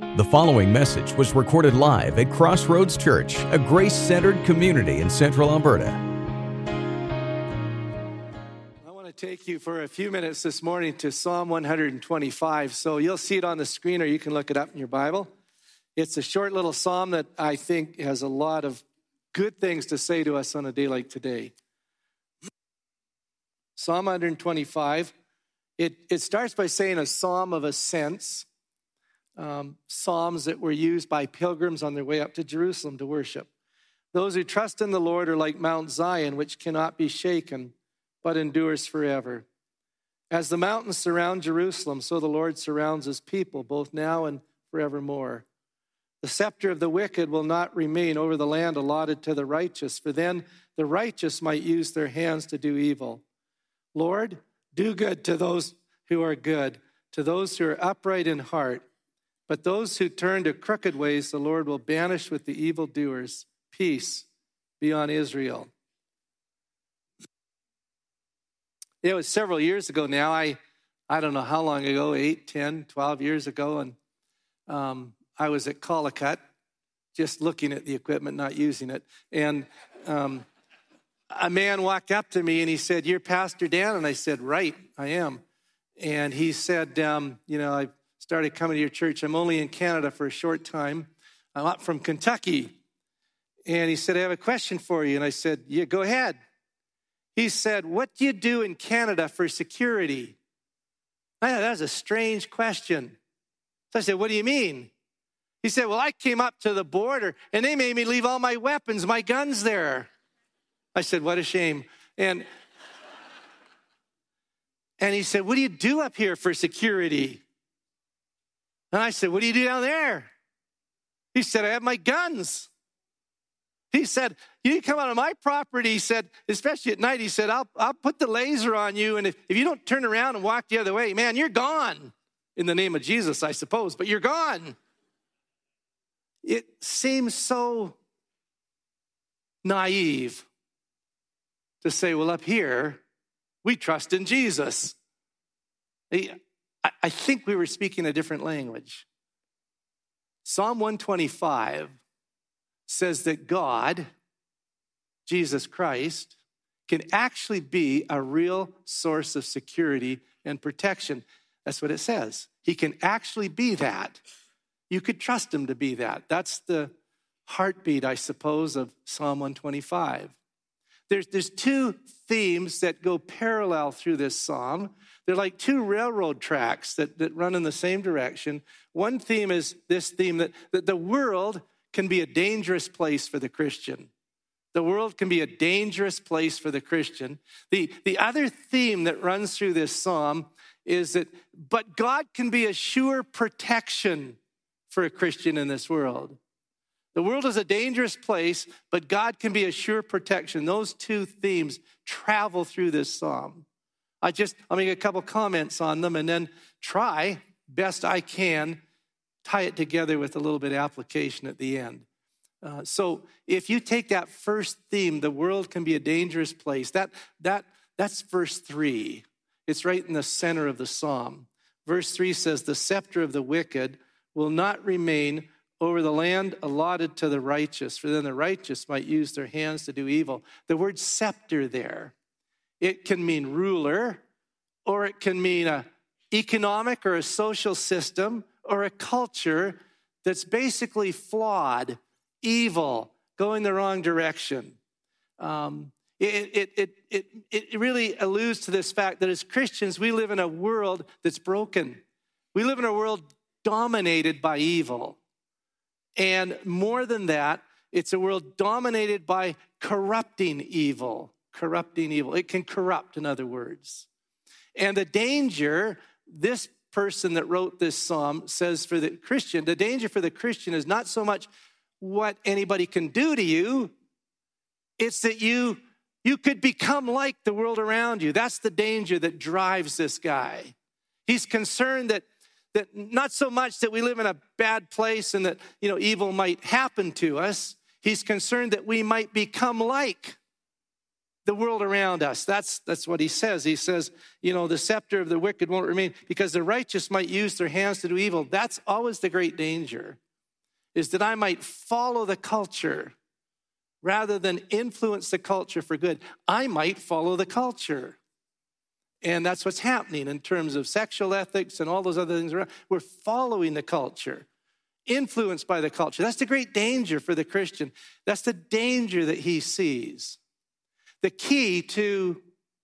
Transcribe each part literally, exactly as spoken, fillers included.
The following message was recorded live at Crossroads Church, a grace-centered community in Central Alberta. I want to take you for a few minutes this morning to Psalm one twenty-five. So you'll see it on the screen or you can look it up in your Bible. It's a short little psalm that I think has a lot of good things to say to us on a day like today. Psalm one twenty-five, it, it starts by saying a psalm of ascents. Um, psalms that were used by pilgrims on their way up to Jerusalem to worship. Those who trust in the Lord are like Mount Zion, which cannot be shaken, but endures forever. As the mountains surround Jerusalem, so the Lord surrounds his people, both now and forevermore. The scepter of the wicked will not remain over the land allotted to the righteous, for then the righteous might use their hands to do evil. Lord, do good to those who are good, to those who are upright in heart. But those who turn to crooked ways, the Lord will banish with the evildoers. Peace be on Israel. It was several years ago now. I I don't know how long ago, eight, ten, twelve years ago. And um, I was at Collicut, just looking at the equipment, not using it. And um, a man walked up to me and he said, "You're Pastor Dan?" And I said, "Right, I am." And he said, um, you know, I started coming to your church. I'm only in Canada for a short time. I'm up from Kentucky. And he said, "I have a question for you." And I said, "Yeah, go ahead." He said, "What do you do in Canada for security?" I thought that was a strange question. So I said, "What do you mean?" He said, "Well, I came up to the border and they made me leave all my weapons, my guns there." I said, "What a shame." And, and he said, "What do you do up here for security?" And I said, "What do you do down there?" He said, "I have my guns." He said, "You come out on my property," he said, especially at night, he said, I'll, I'll put the laser on you, and if, if you don't turn around and walk the other way, man, you're gone. In the name of Jesus, I suppose, but you're gone. It seems so naive to say, well, up here, we trust in Jesus. I think we were speaking a different language. Psalm one twenty-five says that God, Jesus Christ, can actually be a real source of security and protection. That's what it says. He can actually be that. You could trust him to be that. That's the heartbeat, I suppose, of Psalm one twenty-five. There's, there's two themes that go parallel through this psalm. They're like two railroad tracks that, that run in the same direction. One theme is this theme that, that the world can be a dangerous place for the Christian. The world can be a dangerous place for the Christian. The, the other theme that runs through this psalm is that, but God can be a sure protection for a Christian in this world. The world is a dangerous place, but God can be a sure protection. Those two themes travel through this psalm. I just, I'll make a couple comments on them and then try, best I can, tie it together with a little bit of application at the end. Uh, so if you take that first theme, the world can be a dangerous place, that that that's verse three. It's right in the center of the psalm. Verse three says, "The scepter of the wicked will not remain over the land allotted to the righteous, for then the righteous might use their hands to do evil." The word scepter there, it can mean ruler, or it can mean a economic or a social system or a culture that's basically flawed, evil, going the wrong direction. Um, it, it, it, it, it really alludes to this fact that as Christians, we live in a world that's broken. We live in a world dominated by evil. And more than that, it's a world dominated by corrupting evil. Corrupting evil. It can corrupt, in other words. And the danger, this person that wrote this psalm says for the Christian, the danger for the Christian is not so much what anybody can do to you. It's that you, you could become like the world around you. That's the danger that drives this guy. He's concerned that That not so much that we live in a bad place and that, you know, evil might happen to us. He's concerned that we might become like the world around us. That's, that's what he says. He says, you know, the scepter of the wicked won't remain because the righteous might use their hands to do evil. That's always the great danger, is that I might follow the culture rather than influence the culture for good. I might follow the culture. And that's what's happening in terms of sexual ethics and all those other things around. We're following the culture, influenced by the culture. That's the great danger for the Christian. That's the danger that he sees. The key to,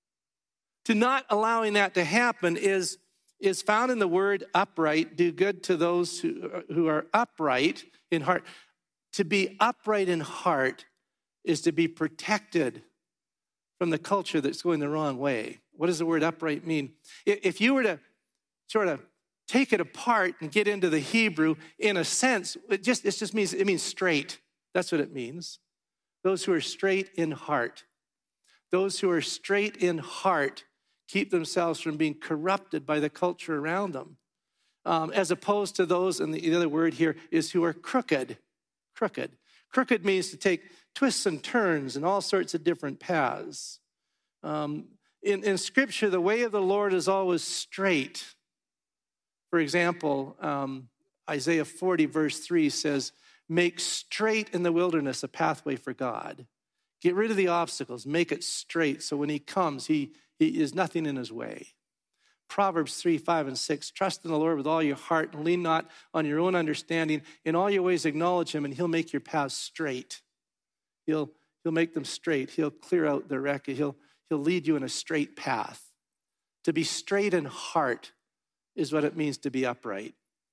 to not allowing that to happen is, is found in the word upright. Do good to those who, who are upright in heart. To be upright in heart is to be protected from the culture that's going the wrong way. What does the word upright mean? If you were to sort of take it apart and get into the Hebrew, in a sense, it just, it just means, it means straight. That's what it means. Those who are straight in heart. Those who are straight in heart keep themselves from being corrupted by the culture around them. Um, as opposed to those, and the other word here is who are crooked. Crooked. Crooked means to take twists and turns and all sorts of different paths. Um, in, in Scripture, the way of the Lord is always straight. For example, um, Isaiah forty verse three says, make straight in the wilderness a pathway for God. Get rid of the obstacles, make it straight, so when he comes, he, he is nothing in his way. Proverbs three, five, and six, trust in the Lord with all your heart and lean not on your own understanding. In all your ways acknowledge him and he'll make your paths straight. He'll, he'll make them straight. He'll clear out the wreck. He'll, he'll lead you in a straight path. To be straight in heart is what it means to be upright.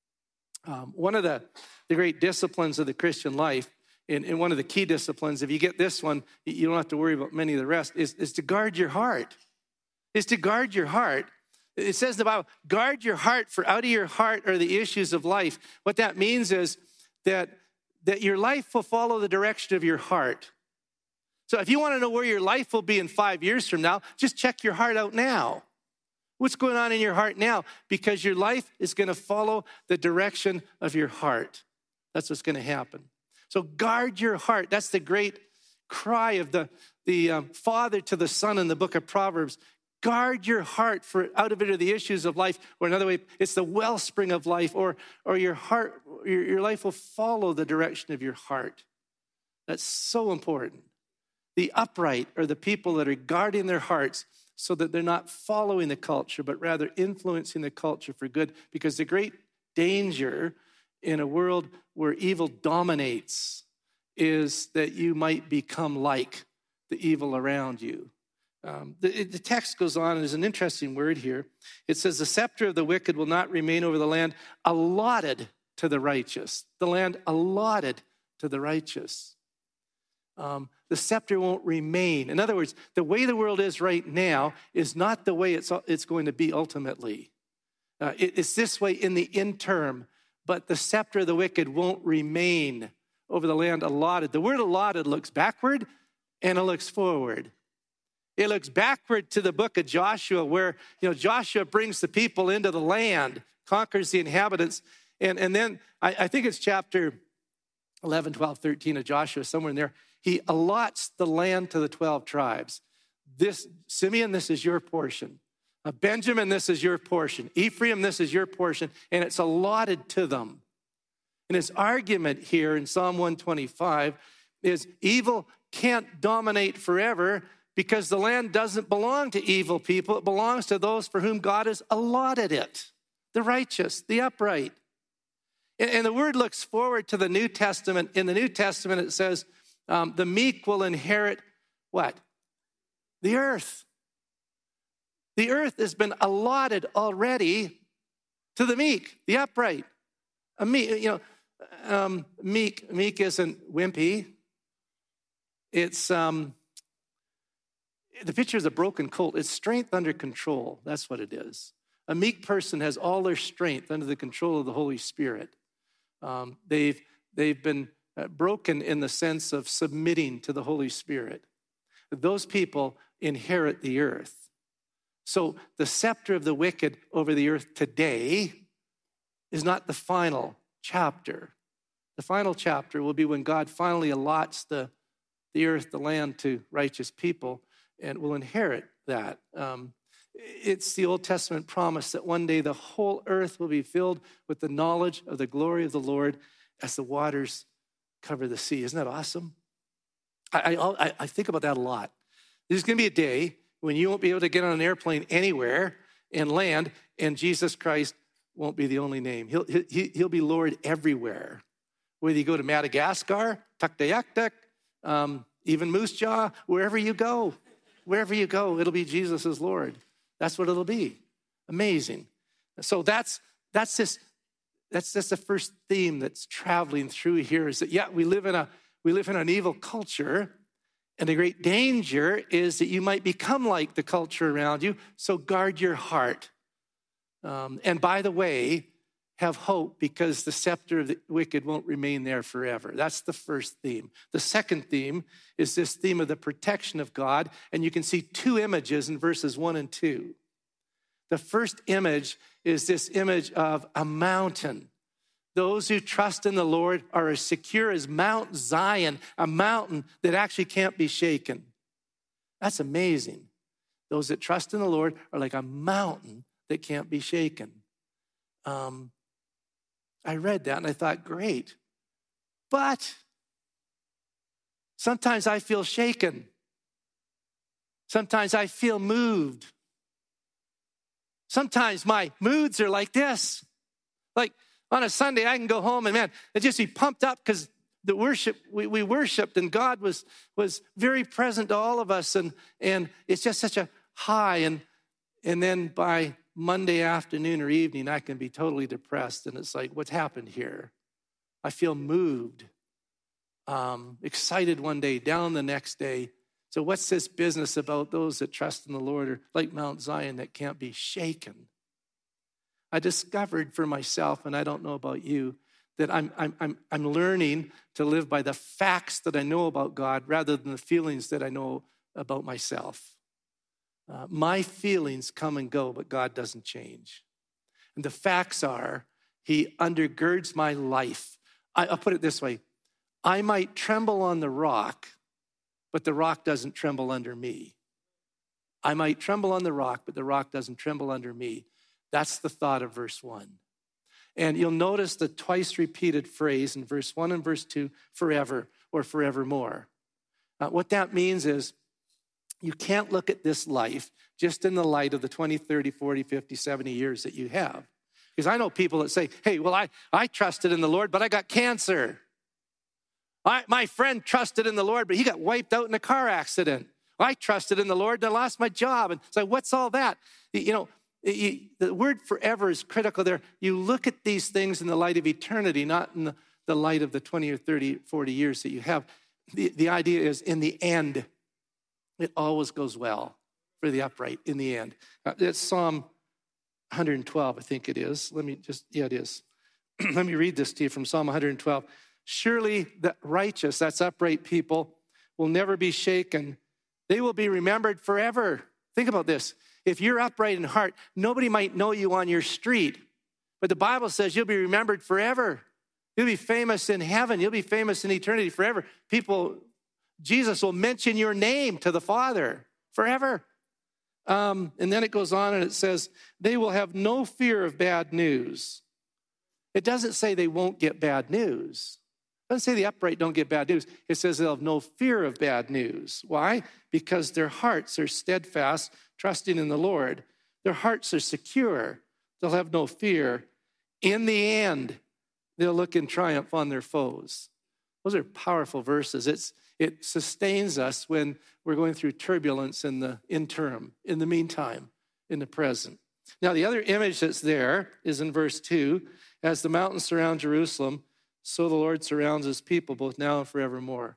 Um, one of the, the great disciplines of the Christian life, and, and one of the key disciplines, if you get this one, you don't have to worry about many of the rest, is, is to guard your heart. Is to guard your heart. It says in the Bible, guard your heart, for out of your heart are the issues of life. What that means is that, that your life will follow the direction of your heart. So if you want to know where your life will be in five years from now, just check your heart out now. What's going on in your heart now? Because your life is going to follow the direction of your heart. That's what's going to happen. So guard your heart. That's the great cry of the, the um, father to the son in the book of Proverbs. Guard your heart, for out of it are the issues of life. Or another way, it's the wellspring of life. Or, or your heart, your, your life will follow the direction of your heart. That's so important. The upright are the people that are guarding their hearts so that they're not following the culture, but rather influencing the culture for good. Because the great danger in a world where evil dominates is that you might become like the evil around you. Um, the, the text goes on, and there's an interesting word here. It says, the scepter of the wicked will not remain over the land allotted to the righteous. The land allotted to the righteous. Um, the scepter won't remain. In other words, the way the world is right now is not the way it's, it's going to be ultimately. Uh, it, it's this way in the interim, but the scepter of the wicked won't remain over the land allotted. The word allotted looks backward and it looks forward. It looks backward to the book of Joshua where, you know, Joshua brings the people into the land, conquers the inhabitants. And, and then I, I think it's chapter eleven, twelve, thirteen of Joshua, somewhere in there. He allots the land to the twelve tribes. This, Simeon, this is your portion. Uh, Benjamin, this is your portion. Ephraim, this is your portion. And it's allotted to them. And his argument here in Psalm one twenty-five is evil can't dominate forever because the land doesn't belong to evil people. It belongs to those for whom God has allotted it, the righteous, the upright. And, and the word looks forward to the New Testament. In the New Testament, it says, um, the meek will inherit what? The earth. The earth has been allotted already to the meek, the upright. A meek, you know, um, meek, meek isn't wimpy. It's, um, the picture is a broken colt. It's strength under control. That's what it is. A meek person has all their strength under the control of the Holy Spirit. Um, they've, they've been uh, broken in the sense of submitting to the Holy Spirit. Those people inherit the earth. So the scepter of the wicked over the earth today is not the final chapter. The final chapter will be when God finally allots the, the earth, the land to righteous people. and will inherit that. Um, it's the Old Testament promise that one day the whole earth will be filled with the knowledge of the glory of the Lord as the waters cover the sea. Isn't that awesome? I, I, I think about that a lot. There's going to be a day when you won't be able to get on an airplane anywhere and land, and Jesus Christ won't be the only name. He'll, he, he'll be Lord everywhere. Whether you go to Madagascar, Tuktoyaktuk, um, even Moose Jaw, wherever you go, wherever you go, it'll be Jesus as Lord. That's what it'll be. Amazing. So that's that's this that's just the first theme that's traveling through here is that, yeah, we live in a we live in an evil culture, and the great danger is that you might become like the culture around you. So guard your heart. Um, and by the way, have hope, because the scepter of the wicked won't remain there forever. That's the first theme. The second theme is this theme of the protection of God. And you can see two images in verses one and two. The first image is this image of a mountain. Those who trust in the Lord are as secure as Mount Zion, a mountain that actually can't be shaken. That's amazing. Those that trust in the Lord are like a mountain that can't be shaken. Um, I read that and I thought, great. But sometimes I feel shaken. Sometimes I feel moved. Sometimes my moods are like this. Like on a Sunday, I can go home and man, I just be pumped up because the worship, we, we worshiped and God was, was very present to all of us. And, and it's just such a high. And, and then by Monday afternoon or evening, I can be totally depressed. And it's like, what's happened here? I feel moved, um, excited one day, down the next day. So what's this business about those that trust in the Lord are like Mount Zion that can't be shaken? I discovered for myself, and I don't know about you, that I'm, I'm, I'm, I'm learning to live by the facts that I know about God rather than the feelings that I know about myself. Uh, my feelings come and go, but God doesn't change. And the facts are, he undergirds my life. I, I'll put it this way. I might tremble on the rock, but the rock doesn't tremble under me. I might tremble on the rock, but the rock doesn't tremble under me. That's the thought of verse one. And you'll notice the twice repeated phrase in verse one and verse two, forever or forevermore. Uh, what that means is, you can't look at this life just in the light of the twenty, thirty, forty, fifty, seventy years that you have. Because I know people that say, hey, well, I, I trusted in the Lord, but I got cancer. I, my friend trusted in the Lord, but he got wiped out in a car accident. I trusted in the Lord and I lost my job. And it's like, what's all that? You know, you, the word forever is critical there. You look at these things in the light of eternity, not in the, the light of the twenty or thirty, forty years that you have. The, the idea is in the end, it always goes well for the upright in the end. Uh, it's Psalm one twelve, I think it is. Let me just, yeah, it is. Let me read this to you from Psalm one twelve. Surely the righteous, that's upright people, will never be shaken. They will be remembered forever. Think about this. If you're upright in heart, nobody might know you on your street. But the Bible says you'll be remembered forever. You'll be famous in heaven. You'll be famous in eternity forever. People... Jesus will mention your name to the Father forever. Um, and then it goes on and it says, they will have no fear of bad news. It doesn't say they won't get bad news. It doesn't say the upright don't get bad news. It says they'll have no fear of bad news. Why? Because their hearts are steadfast, trusting in the Lord. Their hearts are secure. They'll have no fear. In the end, they'll look in triumph on their foes. Those are powerful verses. It's It sustains us when we're going through turbulence in the interim, in the meantime, in the present. Now, the other image that's there is in verse two. As the mountains surround Jerusalem, so the Lord surrounds his people, both now and forevermore.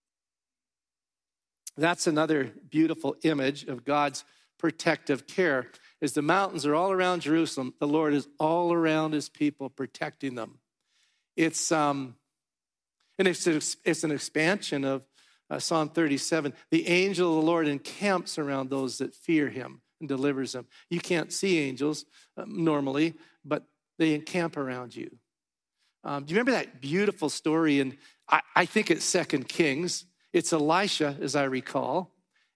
That's another beautiful image of God's protective care. As the mountains are all around Jerusalem, the Lord is all around his people, protecting them. It's... um. And it's, it's an expansion of uh, Psalm thirty-seven. The angel of the Lord encamps around those that fear him and delivers them. You can't see angels um, normally, but they encamp around you. Um, do you remember that beautiful story? And I, I think it's Second Kings. It's Elisha, as I recall.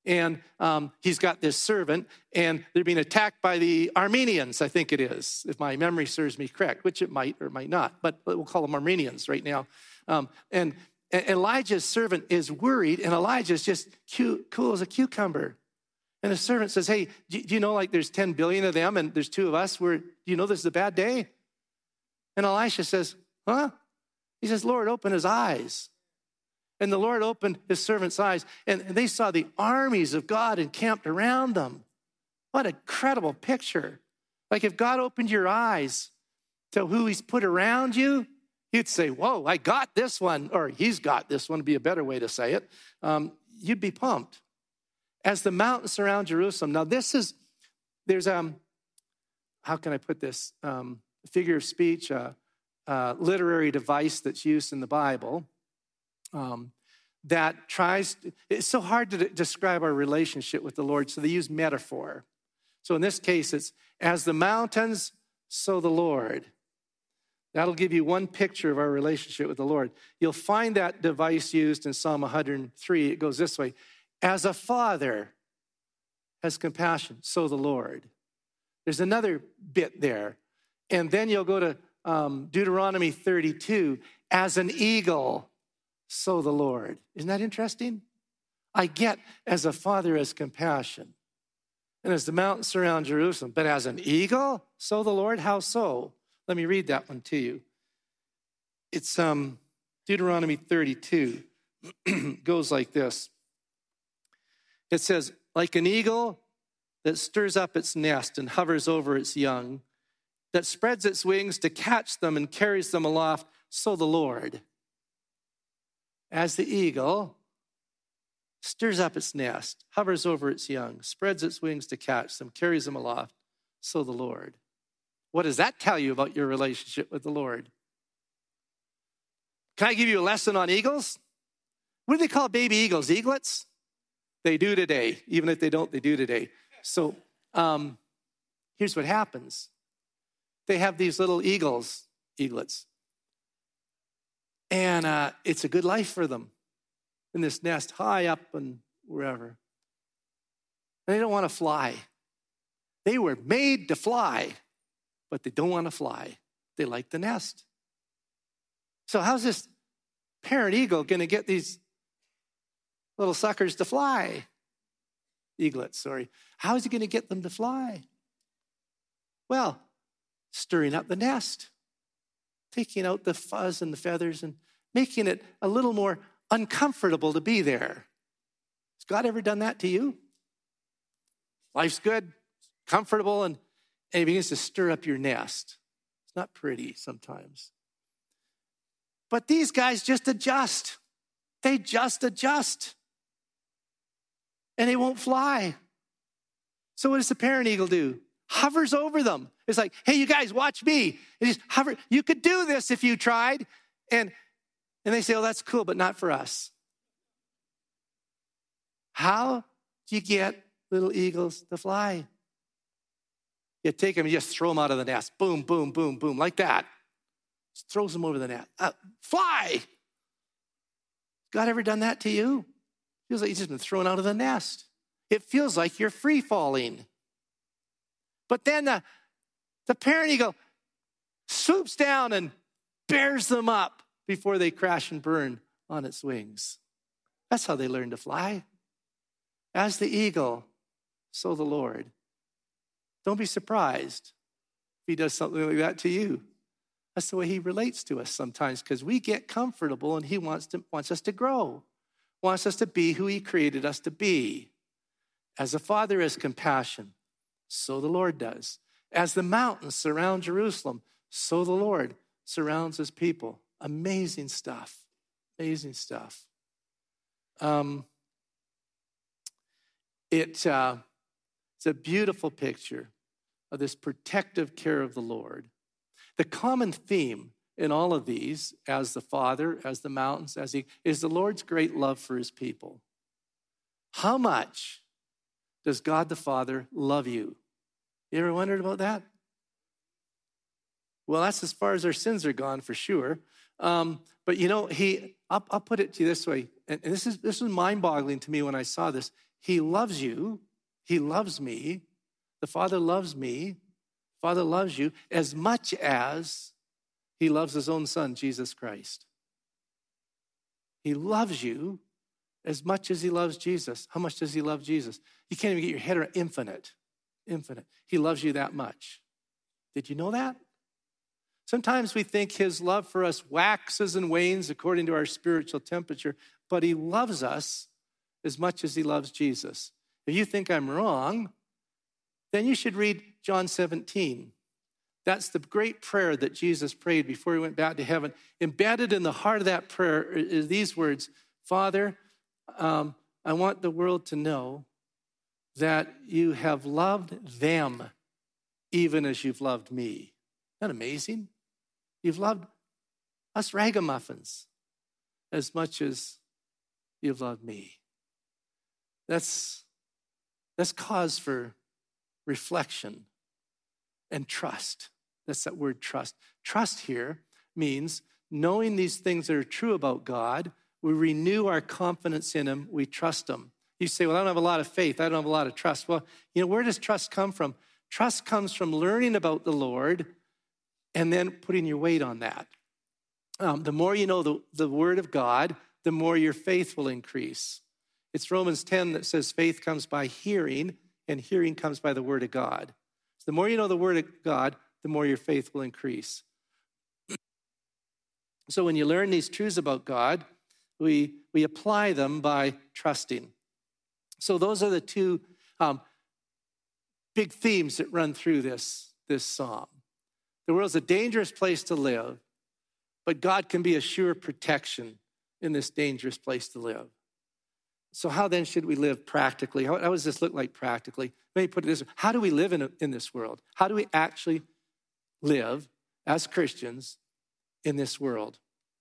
And um, he's got this servant, and they're being attacked by the Armenians, I think it is, if my memory serves me correct, which it might or might not, but we'll call them Armenians right now. Um, and, and Elijah's servant is worried, and Elijah's just cute, cool as a cucumber. And the servant says, hey, do you know like there's ten billion of them, and there's two of us? We're, do you know this is a bad day? And Elisha says, huh? He says, Lord, open his eyes. And the Lord opened his servant's eyes, and they saw the armies of God encamped around them. What a credible picture. Like if God opened your eyes to who he's put around you, you'd say, whoa, I got this one, or he's got this one would be a better way to say it. Um, you'd be pumped. As the mountains surround Jerusalem. Now this is, there's, um, how can I put this? Um, figure of speech, uh, uh, literary device that's used in the Bible. Um, that tries, to, it's so hard to d- describe our relationship with the Lord, so they use metaphor. So in this case, it's as the mountains, so the Lord. That'll give you one picture of our relationship with the Lord. You'll find that device used in Psalm one hundred three. It goes this way: as a father has compassion, so the Lord. There's another bit there. And then you'll go to um, Deuteronomy thirty-two, as an eagle, so the Lord. Isn't that interesting? I get as a father has compassion. And as the mountains surround Jerusalem, but as an eagle, so the Lord. How so? Let me read that one to you. It's um, Deuteronomy thirty-two. Goes like this. It says, like an eagle that stirs up its nest and hovers over its young, that spreads its wings to catch them and carries them aloft, so the Lord. As the eagle stirs up its nest, hovers over its young, spreads its wings to catch them, carries them aloft, so the Lord. What does that tell you about your relationship with the Lord? Can I give you a lesson on eagles? What do they call baby eagles? Eaglets? They do today. Even if they don't, they do today. So um, here's what happens. They have these little eagles, eaglets. And uh, it's a good life for them in this nest high up and wherever. And they don't want to fly. They were made to fly, but they don't want to fly. They like the nest. So how's this parent eagle going to get these little suckers to fly? Eaglets, sorry. How is he going to get them to fly? Well, stirring up the nest, taking out the fuzz and the feathers and making it a little more uncomfortable to be there. Has God ever done that to you? Life's good, comfortable, and, and he begins to stir up your nest. It's not pretty sometimes. But these guys just adjust. They just adjust. And they won't fly. So what does the parent eagle do? Hovers over them. It's like, hey, you guys, watch me. And just hover. You could do this if you tried. And, and they say, oh, that's cool, but not for us. How do you get little eagles to fly? You take them and just throw them out of the nest. Boom, boom, boom, boom, like that. Just throws them over the nest. Uh, fly! God ever done that to you? Feels like you've just been thrown out of the nest. It feels like you're free falling. But then the, the parent eagle swoops down and bears them up before they crash and burn on its wings. That's how they learn to fly. As the eagle, so the Lord. Don't be surprised if he does something like that to you. That's the way he relates to us sometimes, because we get comfortable and he wants to wants us to grow, wants us to be who he created us to be. As a father has compassion, so the Lord does. As the mountains surround Jerusalem, so the Lord surrounds his people. Amazing stuff. Amazing stuff. Um, it, uh, it's a beautiful picture of this protective care of the Lord. The common theme in all of these, as the Father, as the mountains, as he, is the Lord's great love for his people. How much does God the Father love you? You ever wondered about that? Well, that's as far as our sins are gone for sure. Um, but you know, he, I'll, I'll put it to you this way, and, and this is this was mind-boggling to me when I saw this. he loves you. He loves me. The Father loves me. Father loves you as much as he loves his own son, Jesus Christ. He loves you as much as he loves Jesus. How much does he love Jesus? You can't even get your head around infinite. Infinite. He loves you that much. Did you know that? Sometimes we think his love for us waxes and wanes according to our spiritual temperature, but he loves us as much as he loves Jesus. If you think I'm wrong, then you should read John seventeen. That's the great prayer that Jesus prayed before he went back to heaven. Embedded in the heart of that prayer is these words, Father, um, I want the world to know that you have loved them even as you've loved me. Isn't that amazing? You've loved us ragamuffins as much as you've loved me. That's, that's cause for reflection and trust. That's that word trust. Trust here means knowing these things that are true about God, we renew our confidence in him, we trust him. You say, well, I don't have a lot of faith, I don't have a lot of trust. Well, you know, where does trust come from? Trust comes from learning about the Lord and then putting your weight on that. Um, the more you know the, the word of God, the more your faith will increase. It's Romans ten that says faith comes by hearing, and hearing comes by the word of God. So the more you know the word of God, the more your faith will increase. So when you learn these truths about God, we, we apply them by trusting. So those are the two um, big themes that run through this, this psalm. The world's a dangerous place to live, but God can be a sure protection in this dangerous place to live. So how then should we live practically? How, how does this look like practically? Let me put it this way. How do we live in, a, in this world? How do we actually live as Christians in this world?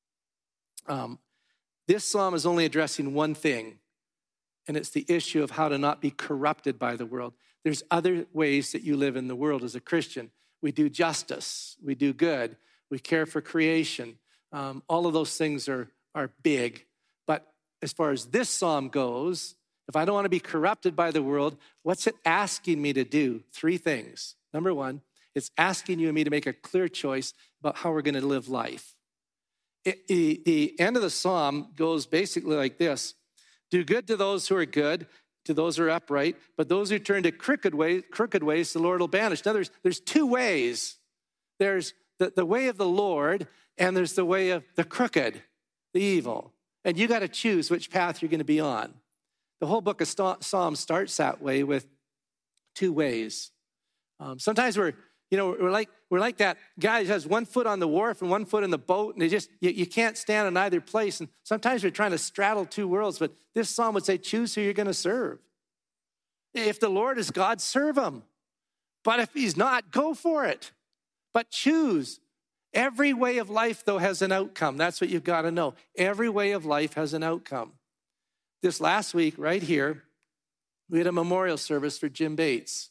Um, this psalm is only addressing one thing, and it's the issue of how to not be corrupted by the world. There's other ways that you live in the world as a Christian. We do justice. We do good. We care for creation. Um, all of those things are, are big. But as far as this psalm goes, if I don't want to be corrupted by the world, what's it asking me to do? Three things. Number one, it's asking you and me to make a clear choice about how we're going to live life. It, it, the end of the psalm goes basically like this. Do good to those who are good, to those who are upright, but those who turn to crooked ways, crooked ways, the Lord will banish. Now, there's, there's two ways. There's the, the way of the Lord, and there's the way of the crooked, the evil. And you got to choose which path you're going to be on. The whole book of Psalms starts that way with two ways. Um, sometimes we're, you know, we're like we're like that guy who has one foot on the wharf and one foot in the boat, and they just you, you can't stand in either place. And sometimes we're trying to straddle two worlds. But this psalm would say, choose who you're going to serve. If the Lord is God, serve him. But if he's not, go for it. But choose. Every way of life, though, has an outcome. That's what you've got to know. Every way of life has an outcome. This last week, right here, we had a memorial service for Jim Bates.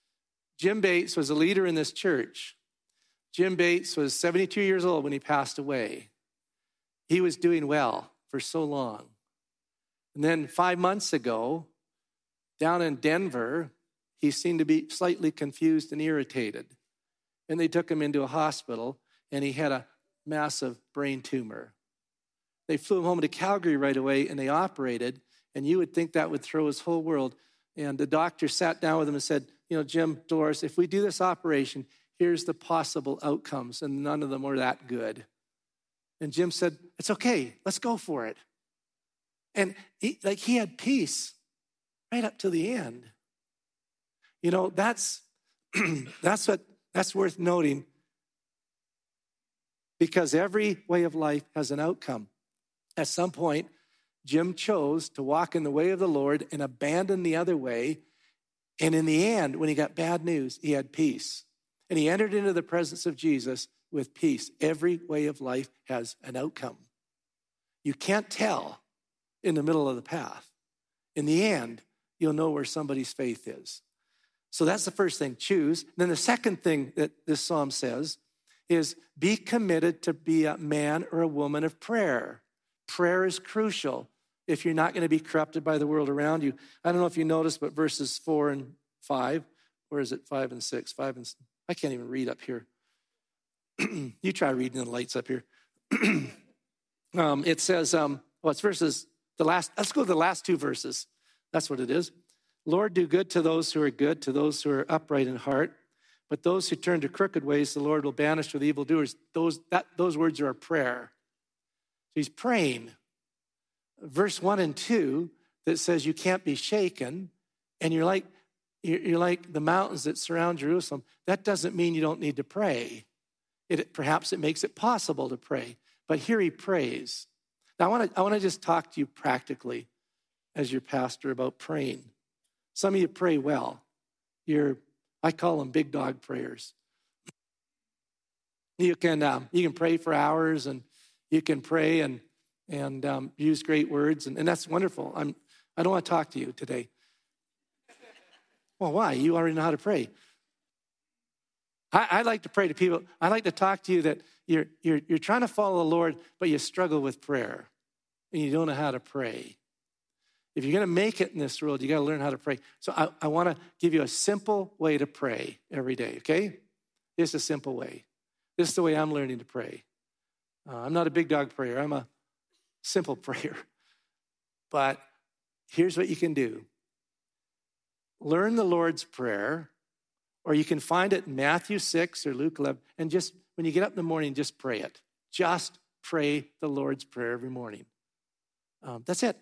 Jim Bates was a leader in this church. Jim Bates was seventy-two years old when he passed away. He was doing well for so long. And then five months ago, down in Denver, he seemed to be slightly confused and irritated. And they took him into a hospital, and he had a massive brain tumor. They flew him home to Calgary right away, and they operated, and you would think that would throw his whole world. And the doctor sat down with him and said, you know, Jim, Doris, if we do this operation, here's the possible outcomes, and none of them were that good. And Jim said, it's okay, let's go for it. And he, like he had peace right up to the end. You know, that's that's what that's worth noting, because every way of life has an outcome. At some point, Jim chose to walk in the way of the Lord and abandon the other way. And in the end, when he got bad news, he had peace. And he entered into the presence of Jesus with peace. Every way of life has an outcome. You can't tell in the middle of the path. In the end, you'll know where somebody's faith is. So that's the first thing, choose. Then the second thing that this psalm says is be committed to be a man or a woman of prayer. Prayer is crucial. if you're not going to be corrupted by the world around you. I don't know if you noticed, but verses four and five, or is it five and six? Five and I can't even read up here. You try reading the lights up here. um, it says, um, well, it's verses, the last, let's go to the last two verses. That's what it is. Lord, do good to those who are good, to those who are upright in heart. But those who turn to crooked ways, the Lord will banish with evildoers. Those, that, those words are a prayer. So he's praying. Verse one and two that says you can't be shaken, and you're like, you're like the mountains that surround Jerusalem. That doesn't mean you don't need to pray. It, perhaps it makes it possible to pray. But here he prays. Now, I want to I want to just talk to you practically as your pastor about praying. Some of you pray well. You're, I call them big dog prayers. You can um, you can pray for hours, and you can pray and and um, use great words, and, and that's wonderful. I'm I don't want to talk to you today. Well, why? You already know how to pray. I, I like to pray to people. I like to talk to you that you're, you're, you're trying to follow the Lord, but you struggle with prayer, and you don't know how to pray. If you're going to make it in this world, you got to learn how to pray. So I, I want to give you a simple way to pray every day, okay? It's a simple way. This is the way I'm learning to pray. Uh, I'm not a big dog prayer. I'm a simple prayer. But here's what you can do. Learn the Lord's Prayer, or you can find it in Matthew six or Luke eleven, and just, when you get up in the morning, just pray it. Just pray the Lord's Prayer every morning. Um, that's it.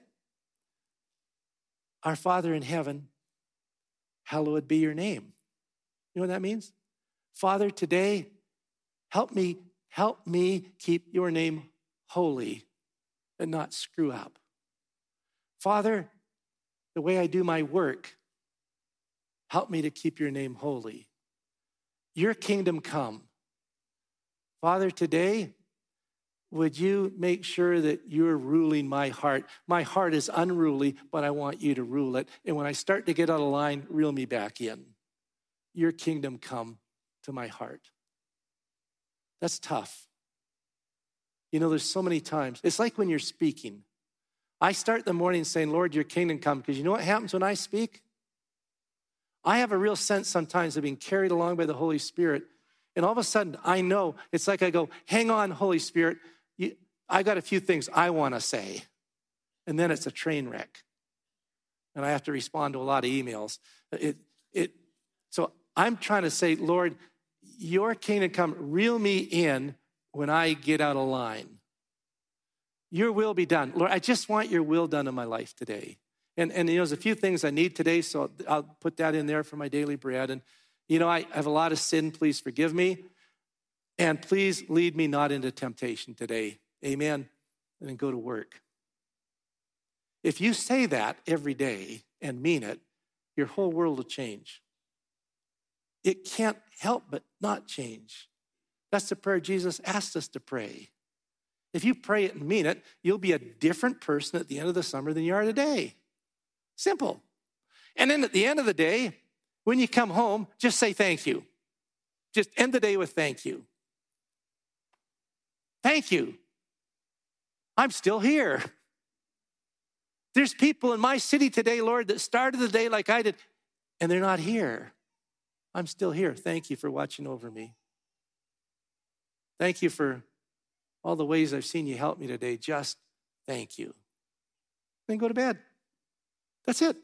Our Father in heaven, hallowed be your name. You know what that means? Father, today, help me, help me keep your name holy and not screw up. Father, the way I do my work, help me to keep your name holy. Your kingdom come. Father, today, would you make sure that you're ruling my heart? My heart is unruly, but I want you to rule it. And when I start to get out of line, reel me back in. Your kingdom come to my heart. That's tough. You know, there's so many times. It's like when you're speaking. I start the morning saying, Lord, your kingdom come, because you know what happens when I speak? I have a real sense sometimes of being carried along by the Holy Spirit. And all of a sudden, I know, it's like I go, hang on, Holy Spirit. You, I got a few things I want to say. And then it's a train wreck. And I have to respond to a lot of emails. It, it, so I'm trying to say, Lord, your kingdom come, reel me in when I get out of line. Your will be done. Lord, I just want your will done in my life today. And, and you know, there's a few things I need today, so I'll put that in there for my daily bread. And, you know, I have a lot of sin. Please forgive me. And please lead me not into temptation today. Amen. And then go to work. If you say that every day and mean it, your whole world will change. It can't help but not change. That's the prayer Jesus asked us to pray. If you pray it and mean it, you'll be a different person at the end of the summer than you are today. Simple. And then at the end of the day, when you come home, just say thank you. Just end the day with thank you. Thank you. I'm still here. There's people in my city today, Lord, that started the day like I did, and they're not here. I'm still here. Thank you for watching over me. Thank you for all the ways I've seen you help me today. Just thank you. Then go to bed. That's it.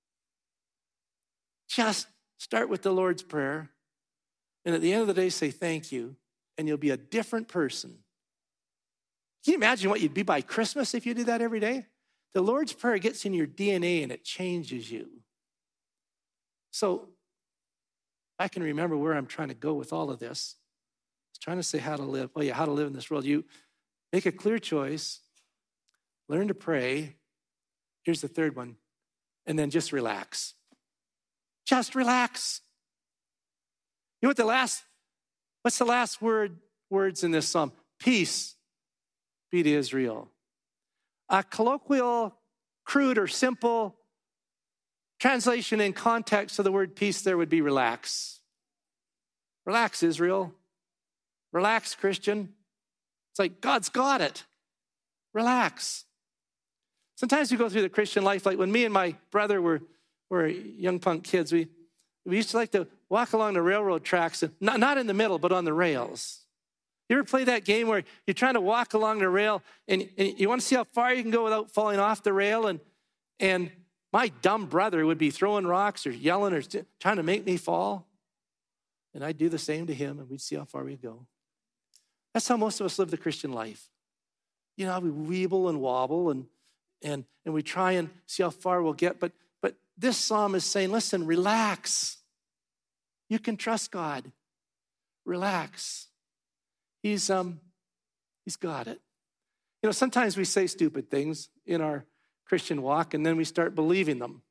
Just start with the Lord's Prayer. And at the end of the day, say thank you. And you'll be a different person. Can you imagine what you'd be by Christmas if you did that every day? The Lord's Prayer gets in your D N A and it changes you. So I can remember where I'm trying to go with all of this. I was trying to say how to live. Oh yeah, how to live in this world. You make a clear choice. Learn to pray. Here's the third one. And then just relax. Just relax. You know what the last, what's the last word, words in this psalm? Peace be to Israel. A colloquial, crude, or simple translation in context of the word peace there would be relax. Relax, Israel. Relax, Christian. It's like God's got it. Relax. Sometimes we go through the Christian life, like when me and my brother were, were young punk kids, we, we used to like to walk along the railroad tracks, and not, not in the middle, but on the rails. You ever play that game where you're trying to walk along the rail and, and you want to see how far you can go without falling off the rail? And, and my dumb brother would be throwing rocks or yelling or trying to make me fall. And I'd do the same to him, and we'd see how far we'd go. That's how most of us live the Christian life. You know, we weeble and wobble, and and and we try and see how far we'll get. But but this psalm is saying, listen, relax. You can trust God. Relax. He's um he's got it. You know, sometimes we say stupid things in our Christian walk, and then we start believing them.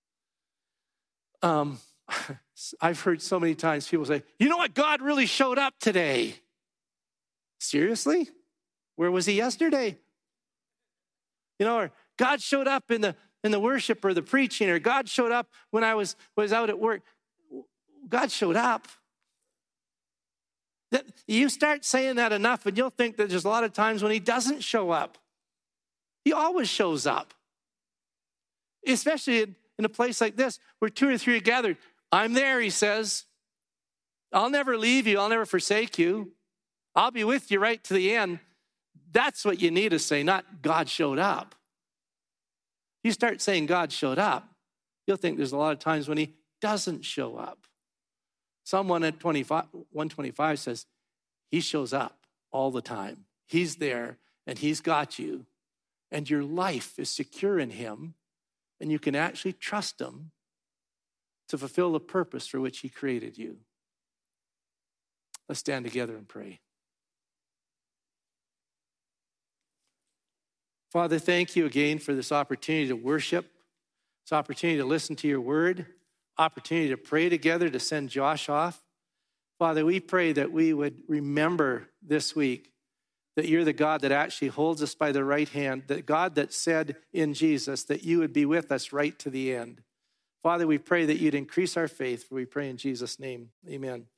Um. I've heard so many times people say, you know what, God really showed up today. Seriously? Where was he yesterday? You know, or God showed up in the in the worship or the preaching, or God showed up when I was, was out at work. God showed up. That, you start saying that enough and you'll think that there's a lot of times when he doesn't show up. He always shows up. Especially in, in a place like this where two or three are gathered. I'm there, he says. I'll never leave you. I'll never forsake you. I'll be with you right to the end. That's what you need to say, not God showed up. You start saying God showed up, you'll think there's a lot of times when he doesn't show up. Psalm one twenty-five says, he shows up all the time. He's there and he's got you. And your life is secure in him. And you can actually trust him to fulfill the purpose for which he created you. Let's stand together and pray. Father, thank you again for this opportunity to worship, this opportunity to listen to your word, opportunity to pray together, to send Josh off. Father, we pray that we would remember this week that you're the God that actually holds us by the right hand, that God that said in Jesus that you would be with us right to the end. Father, we pray that you'd increase our faith, for we pray in Jesus' name. Amen.